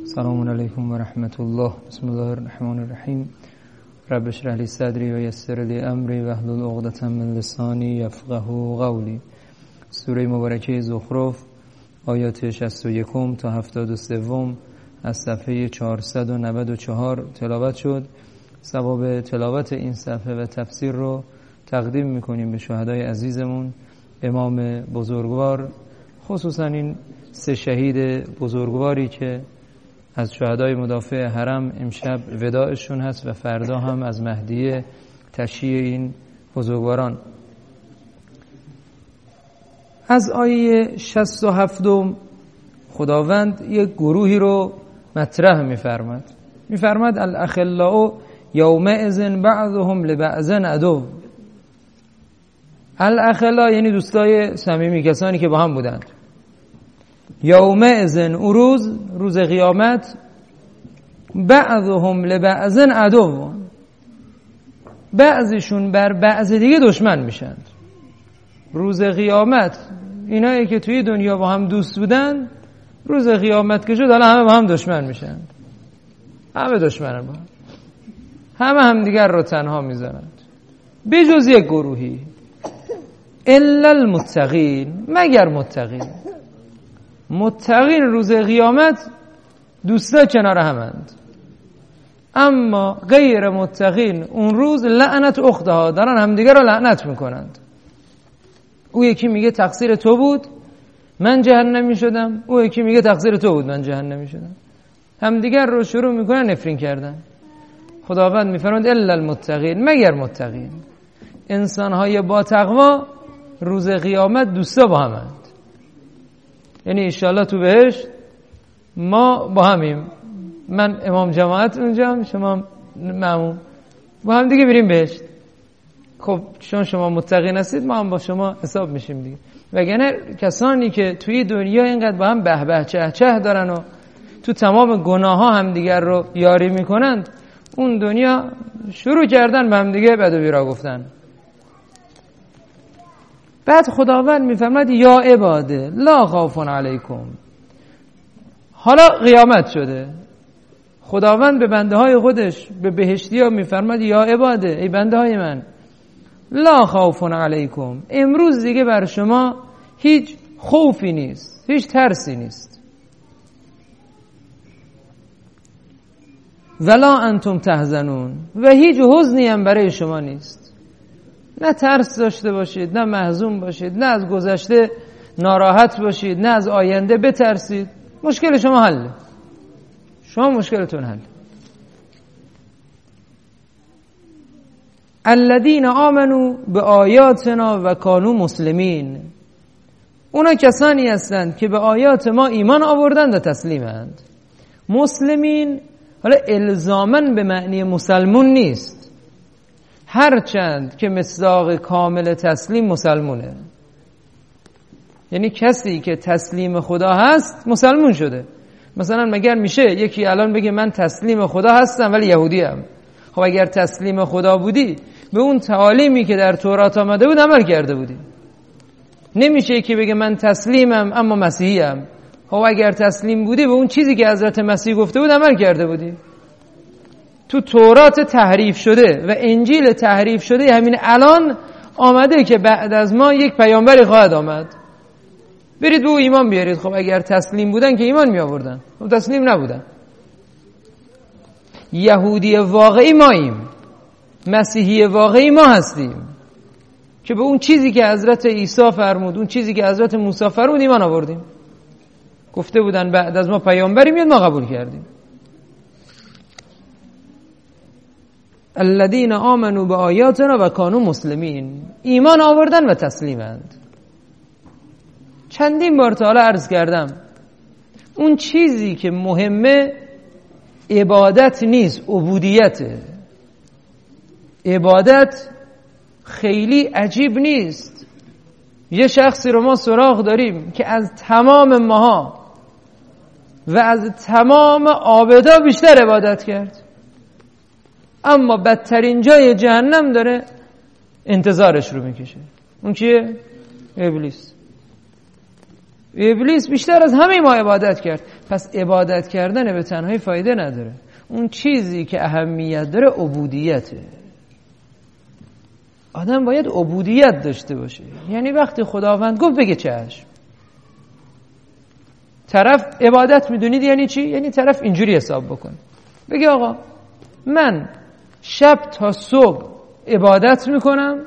السلام علیکم و رحمت الله. بسم الله الرحمن الرحیم. رب اشرح لی صدری و یسر لی امری واحلل عقدة من لسانی یفقهوا قولی. سوره مبارکه زخرف آیات 61 تا 73 از صفحه 494 تلاوت شد. ثواب تلاوت این صفحه و تفسیر رو تقدیم میکنیم به شهدای عزیزمون، امام بزرگوار، خصوصا این سه شهید بزرگواری که از شهدای مدافع حرم امشب وداعشون هست و فردا هم از مهدیه تشییع این بزرگواران. از آیه 67 خداوند یک گروهی رو مطرح میفرماد الاخلاء یومئذ بعضهم لبعض عدو. الاخلاء یعنی دوستای صمیمی، کسانی که با هم بودند. یومئذ اون روز قیامت، بعضهم لبعض عدو، بعضشون بر بعض دیگه دشمن میشن. روز قیامت اینایی که توی دنیا با هم دوست بودن، روز قیامت که شد حالا همه با هم دشمن میشن. همه دشمنن، با هم دیگر رو تنها میذارند، بجز یک گروهی، الا المتقین، مگر متقین روز قیامت دوستا کنار همند، اما غیر متقین اون روز لعنت اختها، دارن همدیگه رو لعنت میکنند. او یکی میگه تقصیر تو بود من جهنمی شدم، او یکی میگه تقصیر تو بود من جهنمی شدم. همدیگر رو شروع میکنن نفرین کردن. خداوند میفرماید الا المتقین، مگر متقین، انسانهای با تقوا روز قیامت دوستا با همند. یعنی انشالله تو بهشت ما با همیم، من امام جماعت اونجا، شما مأموم، با هم دیگه بریم بهشت. خب چون شما متقین هستید ما هم با شما حساب میشیم دیگه. وگرنه کسانی که توی دنیا اینقدر با هم به به چه چه دارن و تو تمام گناه ها هم دیگر رو یاری میکنند، اون دنیا شروع کردن به هم دیگه بد و بیرا گفتن. بعد خداوند میفرماید یا عباده لا خوف علیکم. حالا قیامت شده، خداوند به بنده های خودش، به بهشتی ها میفرماید یا عباده، ای بنده های من، لا خوف علیکم، امروز دیگه بر شما هیچ خوفی نیست، هیچ ترسی نیست. ولا انتم تحزنون، و هیچ حزنی هم برای شما نیست. نه ترس داشته باشید، نه محزون باشید، نه از گذشته ناراحت باشید، نه از آینده بترسید. مشکل شما حله، شما مشکلتون حل. الذین آمنوا بآیاتنا و کانوا مسلمین، اونا کسانی هستند که به آیات ما ایمان آوردند و تسلیمند. مسلمین حالا الزاماً به معنی مسلمون نیست، هرچند که مصداق کامل تسلیم مسلمونه. یعنی کسی که تسلیم خدا هست مسلمون شده. مثلا مگر میشه یکی الان بگه من تسلیم خدا هستم ولی یهودی ام؟ خب اگر تسلیم خدا بودی به اون تعالیمی که در تورات آمده بود عمل کرده بودی. نمیشه یکی بگه من تسلیمم اما مسیحی ام. خب اگر تسلیم بودی به اون چیزی که حضرت مسیح گفته بود عمل کرده بودی. تو تورات تحریف شده و انجیل تحریف شده، همین الان آمده که بعد از ما یک پیامبری خواهد آمد، برید به او ایمان بیارید. خب اگر تسلیم بودن که ایمان می آوردن، خب تسلیم نبودن. یهودی واقعی ماییم، مسیحی واقعی ما هستیم که به اون چیزی که حضرت عیسی فرمود، اون چیزی که حضرت موسی فرمود ایمان آوردیم. گفته بودن بعد از ما پیامبری میاد، ما قبول کردیم. الذین آمنوا بآیاتنا و کانوا مسلمین، ایمان آوردن و تسلیمند. چندین بار تا حالا عرض کردم اون چیزی که مهمه عبادت نیست، عبودیته. عبادت خیلی عجیب نیست. یه شخصی رو ما سراغ داریم که از تمام ماها و از تمام عابدا بیشتر عبادت کرد، اما بدترین جای جهنم داره انتظارش رو میکشه. اون کیه؟ ابلیس. ابلیس بیشتر از همه ما عبادت کرد. پس عبادت کردن به تنهایی فایده نداره. اون چیزی که اهمیت داره عبودیته. آدم باید عبودیت داشته باشه. یعنی وقتی خداوند گفت بگه چشم. طرف عبادت میدونید یعنی چی؟ یعنی طرف اینجوری حساب بکنه، بگه آقا من شب تا صبح عبادت میکنم،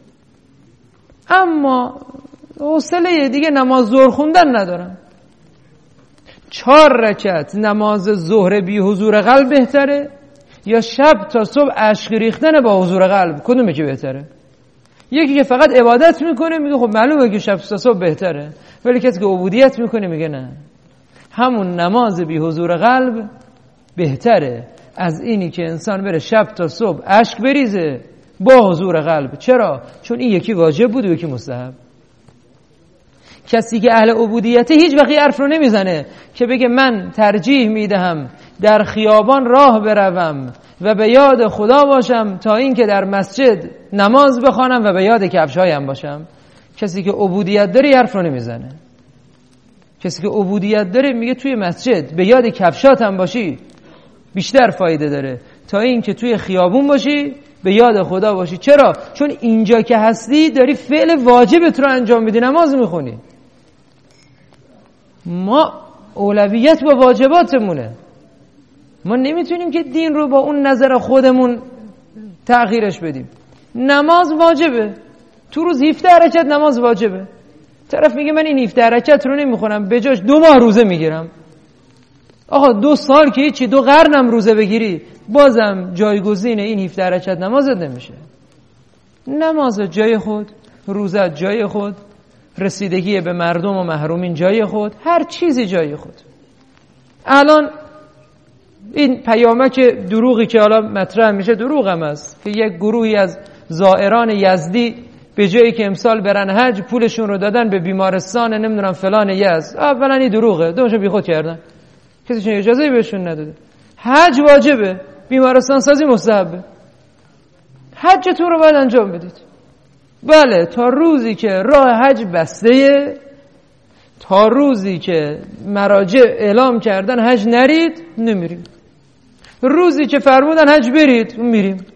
اما حوصله دیگه نماز ظهر خوندن ندارم. 4 رکعت نماز ظهر بی حضور قلب بهتره یا شب تا صبح اشک ریختن با حضور قلب؟ کدومه که بهتره؟ یکی که فقط عبادت میکنه میگه خب معلومه که شب تا صبح بهتره، ولی کسی که عبودیت میکنه میگه نه، همون نماز بی حضور قلب بهتره از اینی که انسان بره شب تا صبح اشک بریزه با حضور قلب. چرا؟ چون این یکی واجب بود و یکی مستحب. کسی که اهل عبودیته هیچ وقت حرف رو نمیزنه که بگه من ترجیح میدهم در خیابان راه بروم و به یاد خدا باشم تا این که در مسجد نماز بخوانم و به یاد کفشایم باشم. کسی که عبودیت داره حرف رو نمیزنه. کسی که عبودیت داره میگه توی مسجد به یاد کفشاتم باشی بیشتر فایده داره تا این که توی خیابون باشی به یاد خدا باشی. چرا؟ چون اینجا که هستی داری فعل واجبت رو انجام میدی، نماز میخونی. ما اولویت با واجباتمونه. ما نمیتونیم که دین رو با اون نظر خودمون تغییرش بدیم. نماز واجبه، تو روز 17 رکعت نماز واجبه. طرف میگه من این 17 رکعت رو نمیخونم، به جاش 2 ماه روزه میگیرم. آقا 2 سال که هیچی، 2 قرنم روزه بگیری بازم جایگزین این 17 رکعت نمازت نمیشه. نماز جای خود، روزه جای خود، رسیدگی به مردم و محرومین جای خود، هر چیزی جای خود. الان این پیامک دروغی که حالا مطرح میشه دروغ هم است که یک گروهی از زائران یزدی به جایی که امسال برن حج پولشون رو دادن به بیمارستان نمیدونم فلان یزد. اولا این دروغه، دومش بیخود کردن، کسی چون اجازه بهشون نداده. حج واجبه، بیمارستان سازی مستحبه. حجتون رو باید انجام بدید. بله تا روزی که راه حج بسته، تا روزی که مراجع اعلام کردن حج نرید نمیریم. روزی که فرمودن حج برید میریم.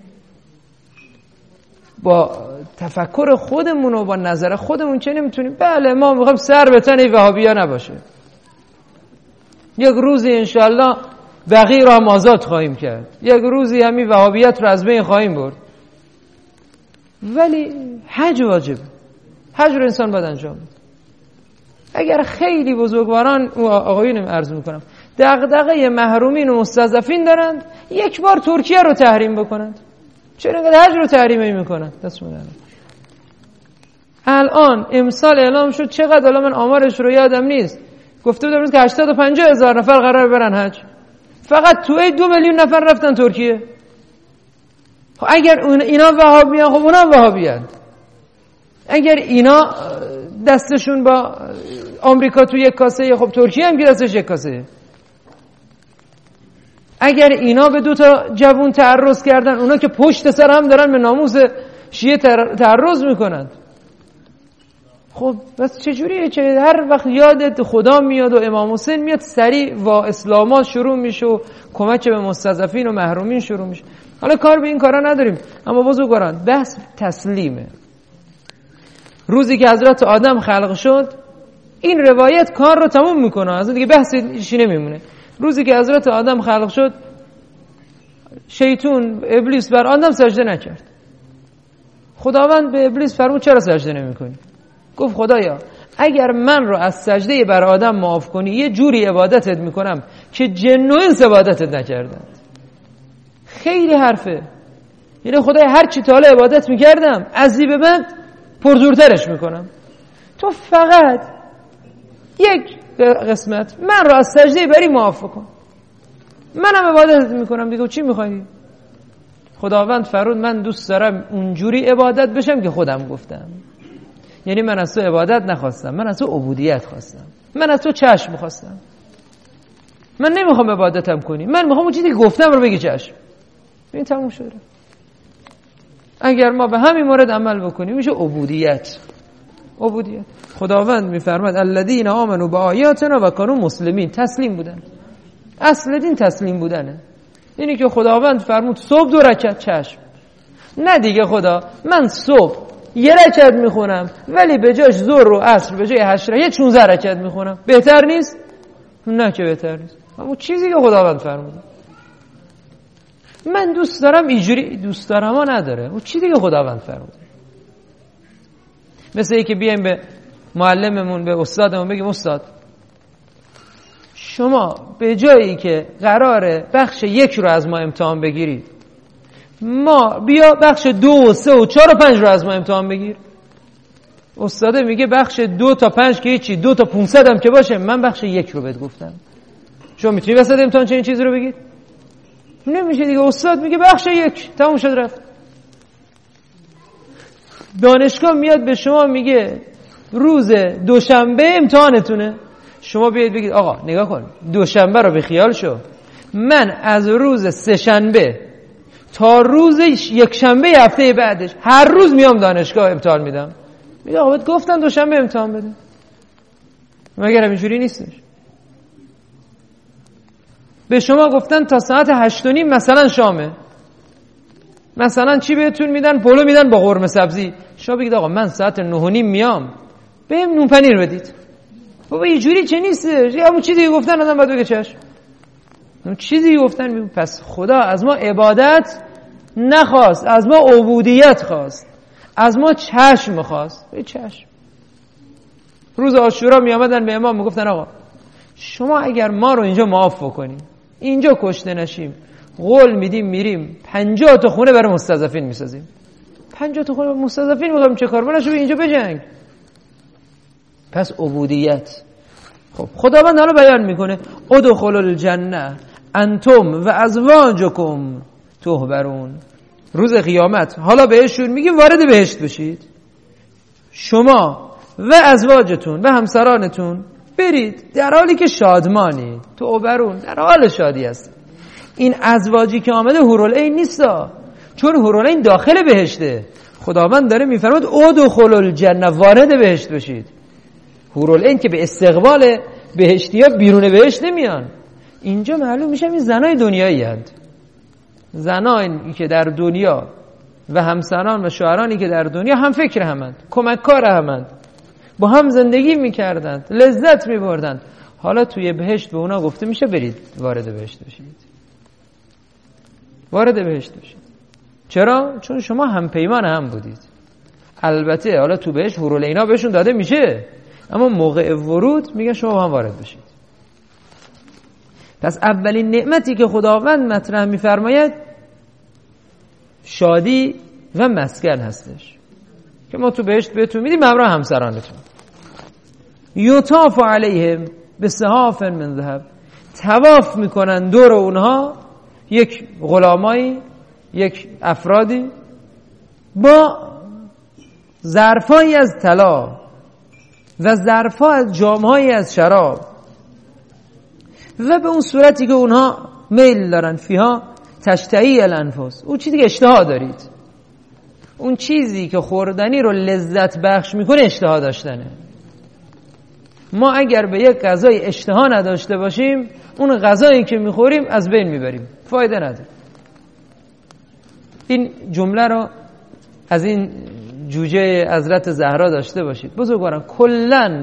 با تفکر خودمون و با نظر خودمون چه نمیتونیم. بله ما میخوایم سر به تن وهابیا نباشه. یک روزی انشالله بقیه رو هم آزاد خواهیم کرد، یک روزی همین وهابیت رو از بین خواهیم برد، ولی حج واجب. حج رو انسان باید انجام بده. اگر خیلی بزرگواران آقایونم عرض میکنم دغدغه محرومین و مستضعفین دارند، یک بار ترکیه رو تحریم بکنند. چرا اینقدر حج رو تحریم میکنند؟ دست میدن. الان امسال اعلام شد چقدر، الان من آمارش رو یادم نیست، گفته بودم که 85,000 نفر قرار برن حج. فقط توی 2 میلیون نفر رفتن ترکیه. خب اگر اینا وهابیان، خب اونا وهابیان. اگر اینا دستشون با آمریکا توی یک کاسه، خب ترکیه هم که دستش یک کاسه. اگر اینا به 2 تا جوون تعرض کردن، اونا که پشت سر هم دارن به ناموس شیعه تعرض میکنند، خب بس چجوریه؟ چه هر وقت یادت خدا میاد و امام حسین میاد سریع و اسلامات شروع میشه و کمک به مستضعفین و محرومین شروع میشه. حالا کار به این کارا نداریم، اما بزرگواران بحث تسلیمه. روزی که حضرت آدم خلق شد این روایت کار رو تموم میکنه، اصلا دیگه بحثی نمیمونه. روزی که حضرت آدم خلق شد شیطان ابلیس بر آدم سجده نکرد. خداوند به ابلیس فرمود چرا سجده نمیکنی؟ گفت خدایا اگر من رو از سجده بر آدم معاف کنی یه جوری عبادتت میکنم که جن و انس عبادتت نکردن. خیلی حرفه. یعنی خدای هر چی تا حالا عبادت میکردم از این به بعد پرزورترش میکنم. تو فقط یک قسمت من رو از سجده بری معاف کن، منم عبادت میکنم دیگه. چی میخوایی؟ خداوند فرمود من دوست دارم اونجوری عبادت بشم که خودم گفتم. یعنی من از تو عبادت نخواستم، من از تو عبودیت خواستم، من از تو چشم خواستم. من نمیخوام عبادتم کنی، من میخوام اون چیزی که گفتم رو بگی چشم. این تموم شده. اگر ما به همین مورد عمل بکنیم میشه عبودیت. عبودیت. خداوند میفرماد الذین آمنوا بآیاتنا و کانوا مسلمین، تسلیم بودن. اصل دین تسلیم بودنه. اینی که خداوند فرمود صبح 2 رکعت، چشم. نه دیگه خدا من صبح 1 رکعت میخونم ولی به جاش ظهر و عصر به جای 8 رکعت 16 رکعت میخونم، بهتر نیست؟ نه که بهتر نیست. اما چیزی که خداوند فرموده من دوست دارم اینجوری، دوست دارم ها نداره. اون چیزی که خداوند فرموده. مثل اینکه بیایم به معلممون، به استادمون بگیم استاد شما به جایی که قراره بخش 1 رو از ما امتحان بگیرید، ما بیا بخش 2 و 3 و 4 و 5 رو از ما امتحان بگیر. استاده میگه بخش 2 تا 5 که هیچی، 2 تا 500 هم که باشه، من بخش 1 رو بهت گفتم. شما میتونی وسط امتحان چنین چیزی رو بگید؟ نمیشه دیگه. استاد میگه بخش 1 تموم شد رفت. دانشگاه میاد به شما میگه روز دوشنبه امتحانتونه، شما بیاید بگید آقا نگاه کن دوشنبه رو به خیال شو، من از روز 3 شنبه تا روز 1 شنبه هفته بعدش هر روز میام دانشگاه امتحان میدم. میگه آقا بهت گفتن دوشنبه امتحان بده. مگر اینجوری نیستش؟ به شما گفتن تا ساعت 8:30 مثلا شامه، مثلا چی بهتون میدن؟ پلو میدن با قرمه سبزی. شما بگید آقا من ساعت 9:30 میام، بهم نون پنیر بدید. بابا اینجوری چه نیستش؟ همون چیزی گفتن آدم باید بگه چشم. همون چیزی گفتن. پس خدا از ما عبادت نخواست، از ما عبودیت خواست، از ما چشم خواست. چشم. روز عاشورا می آمدن به امام میگفتن آقا شما اگر ما رو اینجا معاف بکنیم، اینجا کشته نشیم، قول میدیم میریم 50 تا خونه برای مستضعفین میسازیم. 50 تا خونه برای مستضعفین میگم چه کار؟ بنشو اینجا بجنگ. پس عبودیت. خب خداوند حالا بیان میکنه ادخلوا الجنه انتم و ازواجکم تحبرون. روز قیامت حالا بهشون میگه وارد بهشت بشید، شما و ازواجتون و همسرانتون برید در حالی که شادمانی، تحبرون، در حال شادی هست. این ازواجی که آمده حورالعین نیستا، چون حورالعین داخل بهشته. خداوند داره میفرماد ادخلوا الجنه، وارد بهشت بشید. حورالعین که به استقبال بهشتیا بیرون بهشت نمیان. اینجا معلوم میشه این زنای دنیایی هستند. زنانی که در دنیا و همسران و شوهرانی که در دنیا هم فکر همند، کمککار همند، با هم زندگی میکردند، لذت میبردند. حالا توی بهشت به اونا گفته میشه برید وارد بهشت بشید. وارد بهشت بشید. چرا؟ چون شما هم پیمان هم بودید. البته حالا تو بهشت حورالعینا بهشون داده میشه، اما موقع ورود میگه شما هم وارد بشید. پس اولین نعمتی که خداوند مطرح میفرماید شادی و مسکن هستش که ما تو بهشت بهتون میدیم همراه همسرانتون. یطاف علیهم بصحاف من ذهب، طواف میکنن دور اونها یک غلامایی، یک افرادی با ظرفایی از طلا و ظرفا از جامهایی از شراب و به اون صورتی که اونها میل دارن. فیها تشتهی الانفس، اون چیزی که اشتها دارید، اون چیزی که خوردنی رو لذت بخش میکنه اشتها داشتنه. ما اگر به یک غذای اشتها نداشته باشیم، اون غذایی که میخوریم از بین میبریم، فایده نداره. این جمله رو از این جوجه حضرت زهرا داشته باشید. بزرگواران کلن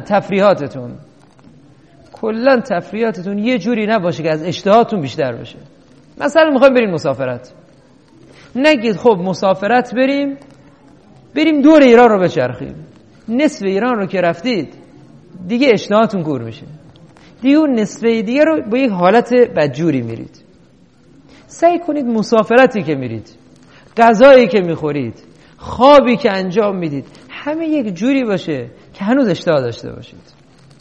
تفریحاتتون یه جوری نباشه که از اشتهاتون بیشتر بشه. مثلا میخوایم بریم مسافرت، نگید خب مسافرت بریم دور ایران رو بچرخیم. نصف ایران رو که رفتید دیگه اشتهاتون کور میشه، دیگه اون نصف دیگه رو با یک حالت بدجوری میرید. سعی کنید مسافرتی که میرید، غذایی که میخورید، خوابی که انجام میدید، همه یک جوری باشه که هنوز اشتها داشته باشید.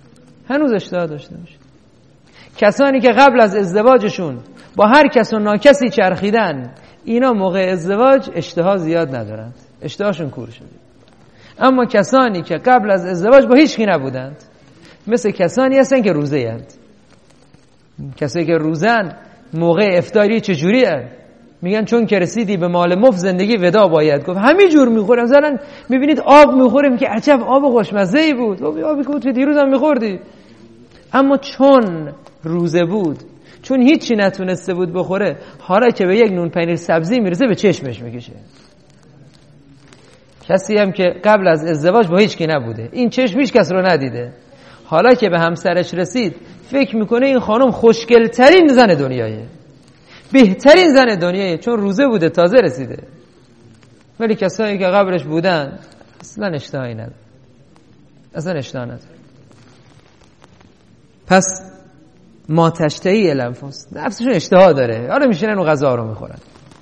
کسانی که قبل از ازدواجشون با هر کس و ناکسی چرخیدن، اینا موقع ازدواج اشتها زیاد ندارند، اشتهاشون کور شده. اما کسانی که قبل از ازدواج با هیچ کی نبودند، مثل کسانی هستن که روزه اند. کسایی که روزن موقع افطاری چجوری هست؟ میگن چون که رسیدی به مال مفت زندگی ودا باید گفت. همین جور میخورم. مثلا میبینید آب میخوریم که عجب آب خوشمزه‌ای بود، آبی که تو دیروز هم میخوردی، اما چون روزه بود، چون هیچی نتونسته بود بخوره، حالا که به یک نون پنیر سبزی میرسه به چشمش میکشه. کسی هم که قبل از ازدواج با هیچ کی نبوده، این چشم هیچ کس رو ندیده، حالا که به همسرش رسید فکر میکنه این خانم خوشگلترین زن دنیایه، بهترین زن دنیایه، چون روزه بوده تازه رسیده. ولی کسایی که قبلش بودن اصلا اشتهایی نداره، اصلا اشتها نداره. پس ما تشتهی الانفس، نفسشون اشتها داره، حالا میشینن و غذا رو میخورن.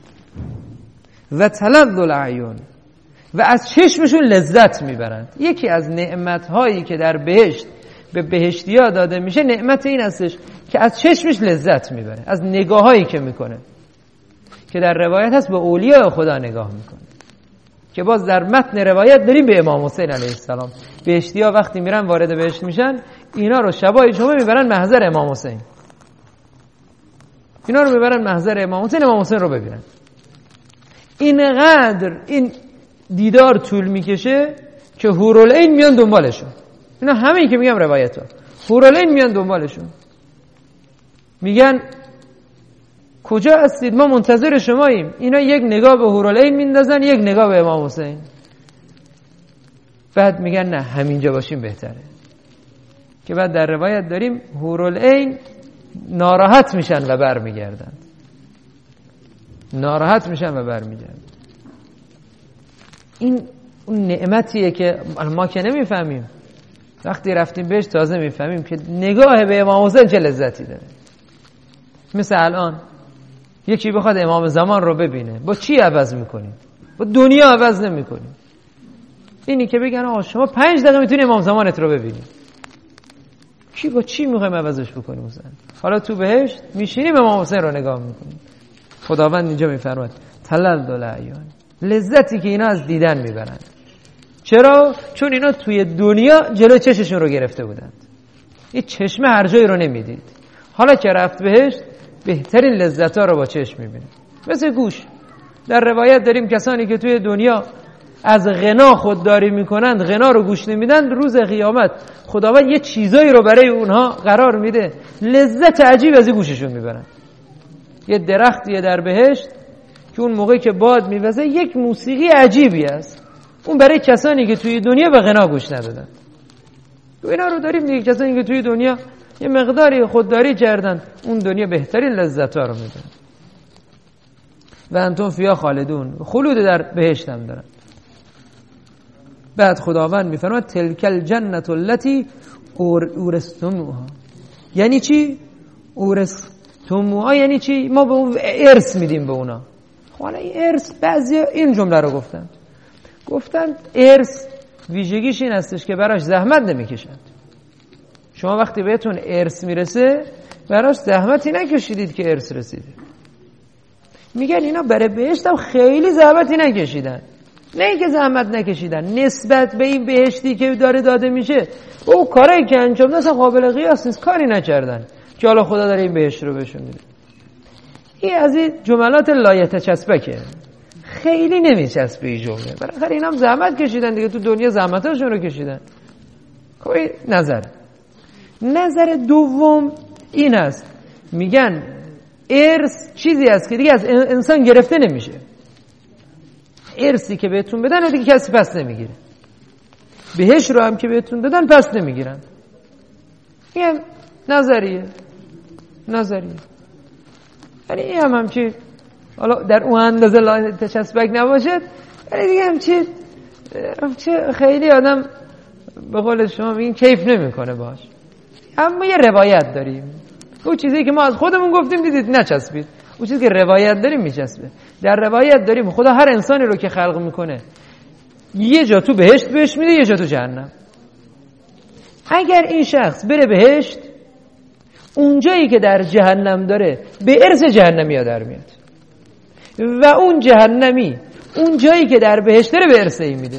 و تلذ الاعیون، و از چشمشون لذت میبرن. یکی از نعمتهایی که در بهشت به بهشتی‌ها داده میشه نعمت این هستش که از چشمش لذت میبره، از نگاهایی که میکنه، که در روایت هست به اولیاء خدا نگاه میکنه، که باز در متن روایت داریم به امام حسین علیه السلام. بهشتی‌ها وقتی میرن وارد بهشت میشن، اینا رو شبای جمعه میبرن محضر امام حسین، اینا رو میبرن محضر امام حسین، امام حسین رو ببینن. اینقدر این دیدار طول میکشه که حورالعین میان دنبالشون. اینا همین که میگم روایت ها، حورالعین میان دنبالشون، میگن کجا هستید؟ ما منتظر شماییم. اینا یک نگاه به حورالعین میندازن، یک نگاه به امام حسین، بعد میگن نه همینجا باشیم بهتره. که بعد در روایت داریم حورالعین ناراحت میشن و برمیگردن، ناراحت میشن و برمیگردن. این اون نعمتیه که ما که نمیفهمیم، وقتی رفتیم بهش تازه میفهمیم که نگاه به امام حسین چه لذتی داره. مثل الان یکی بخواد امام زمان رو ببینه، با چی عوض میکنیم؟ با دنیا عوض نمیکنیم. اینی که بگن آقا شما 5 دقیقه میتونی امام زمانت رو ببینی، کی با چی میخوایم عوضش بکنیم مثلا؟ حالا تو بهشت میشینیم امام حسین رو نگاه میکنیم. خداوند اینجا میفرماید تلذ الاعیان، لذتی که اینا از دیدن میبرن. چرا؟ چون اینا توی دنیا جلو چششون رو گرفته بودند، این چشمه هر جایی رو نمیدید. حالا که رفت بهشت بهترین لذت‌ها رو با چشم میبینه. مثل گوش، در روایت داریم کسانی که توی دنیا از غنا خودداری میکنند، غنا رو گوش نمیدن، روز قیامت خداوند یه چیزایی رو برای اونها قرار میده، لذت عجیب از گوششون میبرن. یه درختیه در بهشت که اون موقعی که باد میوزه یک موسیقی عجیبی است، اون برای کسانی که توی دنیا به غنا گوش ندادن. تو اینا رو داریم دیگه، کسانی که توی دنیا یه مقداری خودداری کردن، اون دنیا بهترین لذت‌ها رو میدن. و انتم فیها خالدون، خلود در بهشت هم دارن. بعد خداوند میفرماید تلک الجنة التي اورثتموها. یعنی چی؟ اورثتموها یعنی چی؟ ما به اون ارث میدیم به اونا. حالا این ارث، بعضی این جمله رو گفتن ارث ویژگیش این هستش که براش زحمت نمیکشند. شما وقتی بهتون ارث میرسه براش زحمتی نکشیدید که ارث رسیده. میگن اینا برای بهشت هم خیلی زحمتی نکشیدن. نه اینکه زحمت نکشیدن، نسبت به این بهشتی که داره داده میشه او کاری که انجام دادن اصلا قابل قیاس نیست، کاری نکردن که حالا خدا داره این بهشت رو بهشون میده. این از این جملات لایتچسبکه، خیلی نمیچسبه این جمله. بالاخره اینا هم زحمت کشیدن دیگه، تو دنیا زحمتاشون رو کشیدن. کوئی نظر دوم این است، میگن ارث چیزی است که دیگه از انسان گرفته نمیشه. ارثی که بهتون بدن و دیگه کسی پس نمیگیره. بهش رو هم که بهتون دادن پس نمیگیرن. این نظریه. یعنی این هم که حالا در اون اندازه تشسبک نباشد، ولی دیگه هم چه خیلی آدم به قول شما میگین کیف نمیکنه باش. اما یه روایت داریم، اون چیزی که ما از خودمون گفتیم دیدید نچسبید، اون چیزی که روایت داریم میچسبه. در روایت داریم خدا هر انسانی رو که خلق میکنه یه جا تو بهشت بهش میده، یه جا تو جهنم. اگر این شخص بره بهشت، اون جایی که در جهنم داره به ارث جهنمی ها در میاد، و اون جهنمی اون جایی که در بهشت داره به ارث این میده.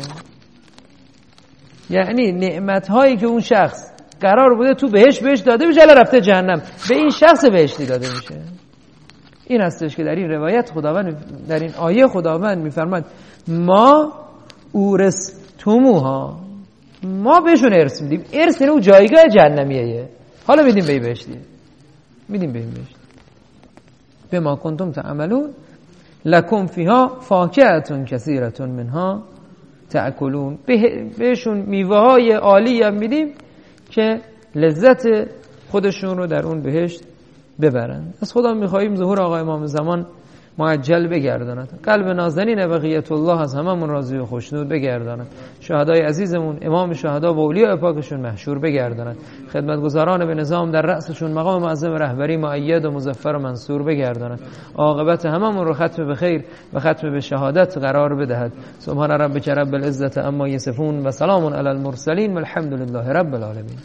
یعنی نعمت هایی که اون شخص قرار بوده تو بهشت بهش داده بشه، الان رفته جهنم، به این شخص بهشتی داده میشه. این هستش که در این روایت خداوند، در این آیه خداوند میفرماد ما اورثتموها، ما بهشون ارث میدیم. ارث اینو جایگاه جهنمیه، حالا میدیم به بهشتی، میدیم به بهشتی. بما کنتم تعملون لکم فیها فاکهة کثیرة منها تأکلون، بهشون میوه های عالی هم میدیم که لذت خودشون رو در اون بهشت ببرن. از خدا میخواییم ظهور آقا امام زمان معجل بگرداند، قلب نازنین بقیت الله از هممون راضی و خوشنود بگرداند، شهدای عزیزمون امام شهدا و اولیاء پاکشون محشور بگرداند، خدمتگزاران به نظام در رأسشون مقام معظم رهبری مؤید و مظفر و منصور بگرداند، عاقبت هممون رو ختم به خیر و ختم به شهادت قرار بدهد. سبحان ربک رب العزة عما یصفون و سلام علی المرسلین و الحمد لله رب العالمین.